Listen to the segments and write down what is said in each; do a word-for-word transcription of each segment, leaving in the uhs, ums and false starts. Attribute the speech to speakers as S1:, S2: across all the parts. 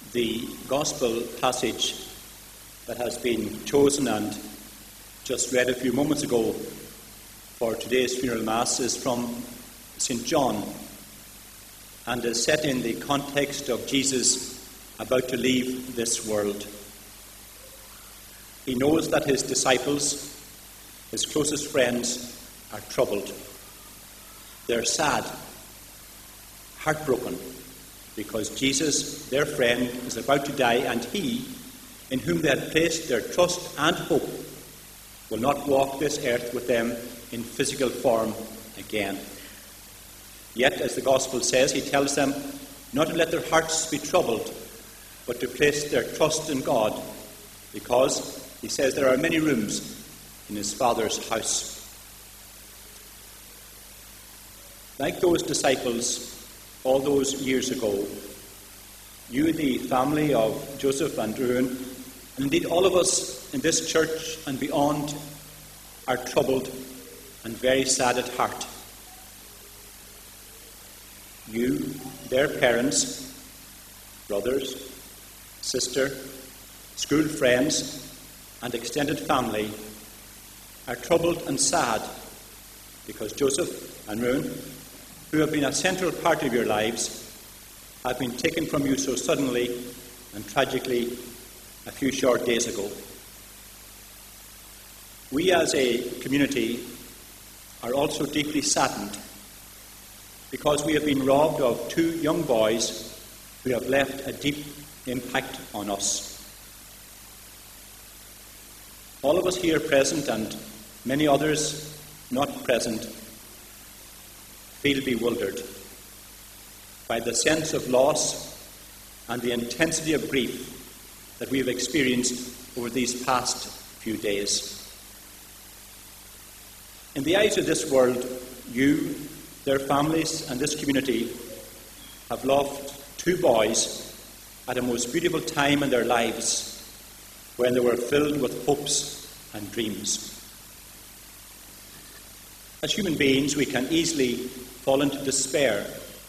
S1: The Gospel passage that has been chosen and just read a few moments ago for today's funeral mass is from Saint John and is set in the context of Jesus about to leave this world. He knows that his disciples, his closest friends, are troubled. They're sad, heartbroken, because Jesus, their friend, is about to die, and he, in whom they had placed their trust and hope, will not walk this earth with them in physical form again. Yet, as the Gospel says, he tells them not to let their hearts be troubled, but to place their trust in God, because, he says, there are many rooms in his Father's house. Like those disciples all those years ago, you, the family of Joseph and Ruan, and indeed all of us in this church and beyond, are troubled and very sad at heart. You, their parents, brothers, sister, school friends, and extended family are troubled and sad because Joseph and Ruan, who have been a central part of your lives, have been taken from you so suddenly and tragically a few short days ago. We as a community are also deeply saddened because we have been robbed of two young boys who have left a deep impact on us. All of us here present and many others not present feel bewildered by the sense of loss and the intensity of grief that we have experienced over these past few days. In the eyes of this world, you, their families, and this community have lost two boys at a most beautiful time in their lives when they were filled with hopes and dreams. As human beings, we can easily fall into despair,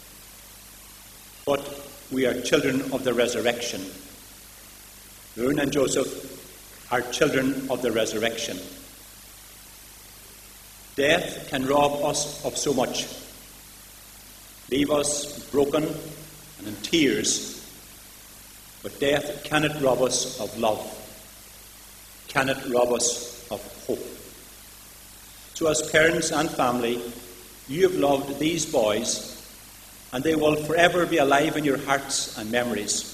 S1: but we are children of the resurrection. Ruan and Joseph are children of the resurrection. Death can rob us of so much, leave us broken and in tears, but death cannot rob us of love, cannot rob us of hope. So as parents and family, you have loved these boys, and they will forever be alive in your hearts and memories.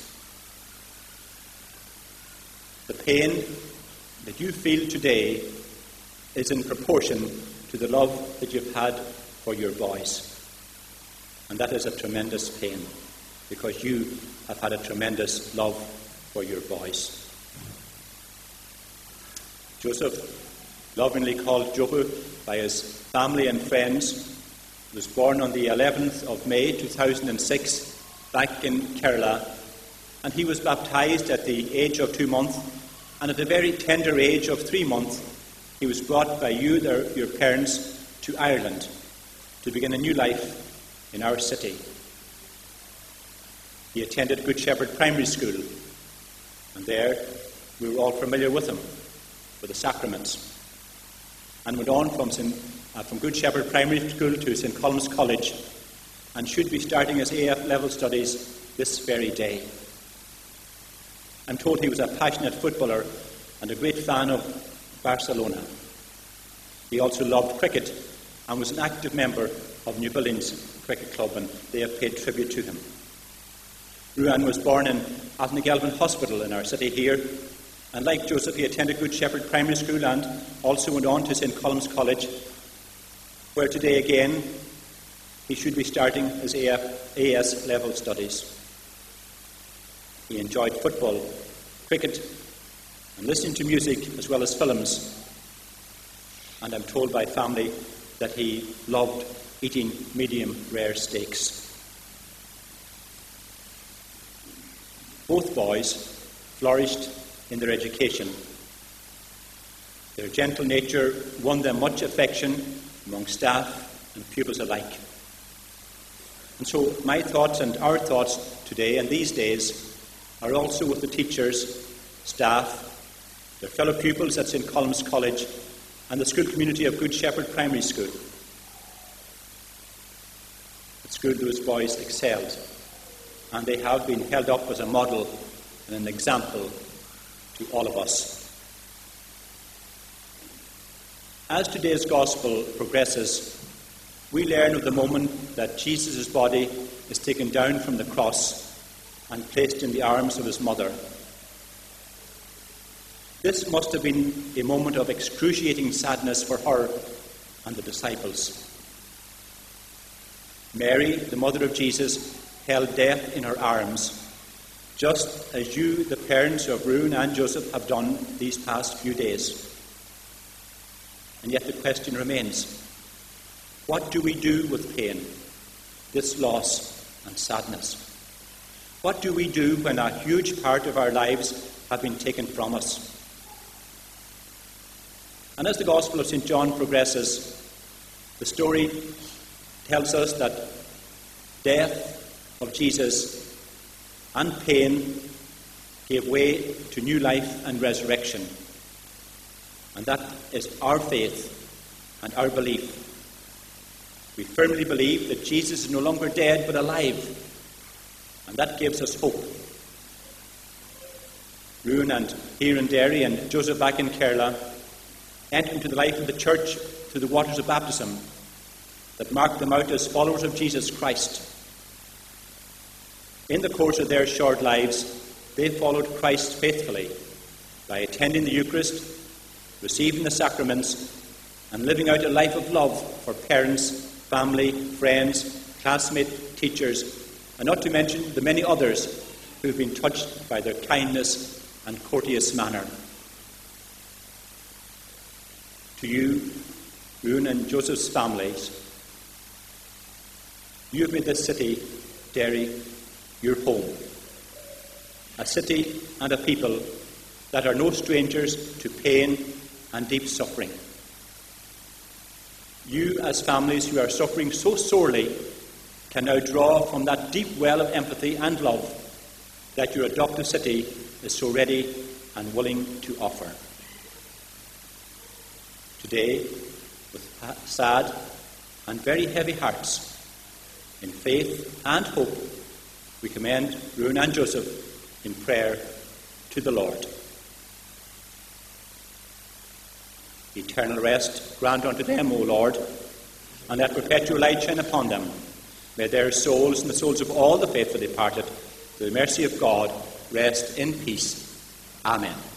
S1: The pain that you feel today is in proportion to the love that you've had for your boys. And that is a tremendous pain, because you have had a tremendous love for your boys. Joseph, lovingly called Jobu by his family and friends, was born on the eleventh of May two thousand six back in Kerala, and he was baptized at the age of two months, and at a very tender age of three months he was brought by you, their, your parents, to Ireland to begin a new life in our city. He attended Good Shepherd Primary School, and there we were all familiar with him for the sacraments, and went on from Saint Uh, from Good Shepherd Primary School to Saint Colum's College, and should be starting his A F level studies this very day. I'm told he was a passionate footballer and a great fan of Barcelona. He also loved cricket and was an active member of New Billions Cricket Club, and they have paid tribute to him. Ruan was born in Athnagelvin Hospital in our city here, and like Joseph, he attended Good Shepherd Primary School and also went on to Saint Colum's College, where today again he should be starting his A F, A S level studies. He enjoyed football, cricket, and listening to music as well as films. And I'm told by family that he loved eating medium rare steaks. Both boys flourished in their education. Their gentle nature won them much affection among staff and pupils alike. And so my thoughts and our thoughts today and these days are also with the teachers, staff, their fellow pupils at St Colum's College, and the school community of Good Shepherd Primary School. At school, those boys excelled, and they have been held up as a model and an example to all of us. As today's gospel progresses, we learn of the moment that Jesus' body is taken down from the cross and placed in the arms of his mother. This must have been a moment of excruciating sadness for her and the disciples. Mary, the mother of Jesus, held death in her arms, just as you, the parents of Ruan and Joseph, have done these past few days. And yet the question remains, what do we do with pain, this loss and sadness? What do we do when a huge part of our lives have been taken from us? And as the Gospel of Saint John progresses, the story tells us that death of Jesus and pain gave way to new life and resurrection. And that is our faith and our belief. We firmly believe that Jesus is no longer dead but alive, and that gives us hope. Ruan and here in Derry and Joseph back in Kerala entered into the life of the church through the waters of baptism that marked them out as followers of Jesus Christ. In the course of their short lives, they followed Christ faithfully by attending the Eucharist, receiving the sacraments, and living out a life of love for parents, family, friends, classmates, teachers, and not to mention the many others who have been touched by their kindness and courteous manner. To you, Ruan and Joseph's families, you have made this city, Derry, your home. A city and a people that are no strangers to pain and deep suffering. You, as families who are suffering so sorely, can now draw from that deep well of empathy and love that your adopted city is so ready and willing to offer. Today, with sad and very heavy hearts, in faith and hope, we commend Ruan and Joseph in prayer to the Lord. Eternal rest grant unto them, O Lord, and that perpetual light shine upon them. May their souls and the souls of all the faithful departed, through the mercy of God, rest in peace. Amen.